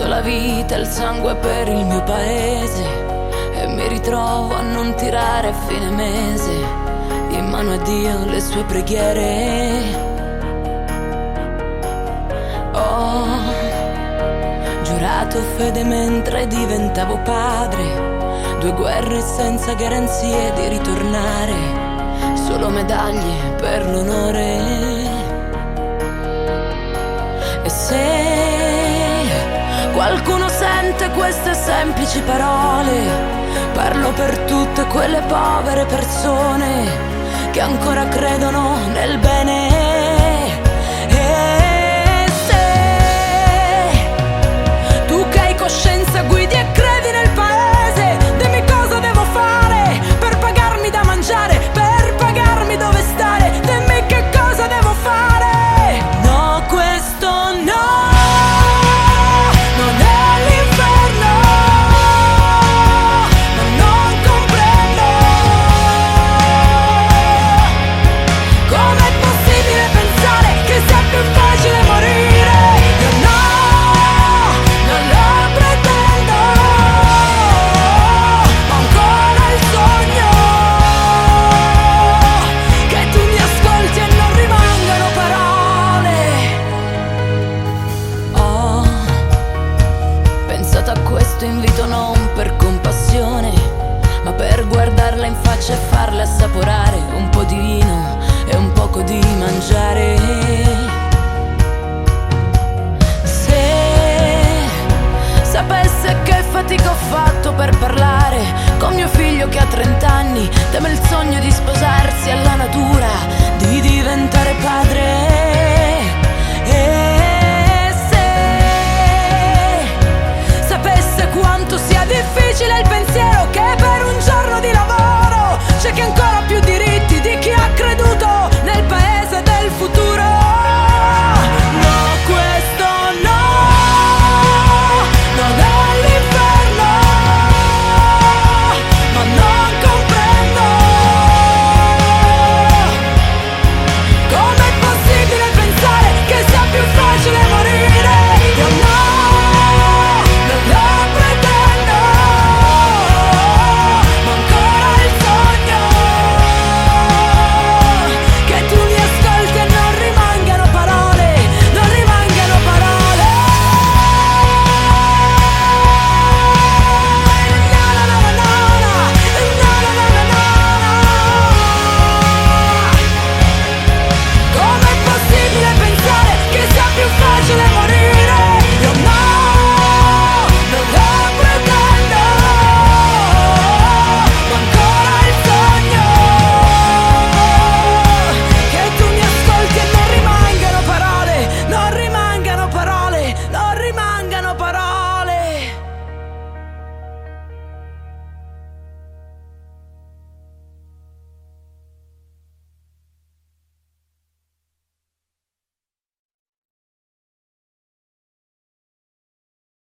Uso la vita e il sangue per il mio paese e mi ritrovo a non tirare a fine mese in mano a Dio le sue preghiere. Ho giurato fede mentre diventavo padre, 2 guerre senza garanzie di ritornare, solo medaglie per l'onore. E se qualcuno sente queste semplici parole, parlo per tutte quelle povere persone che ancora credono nel bene.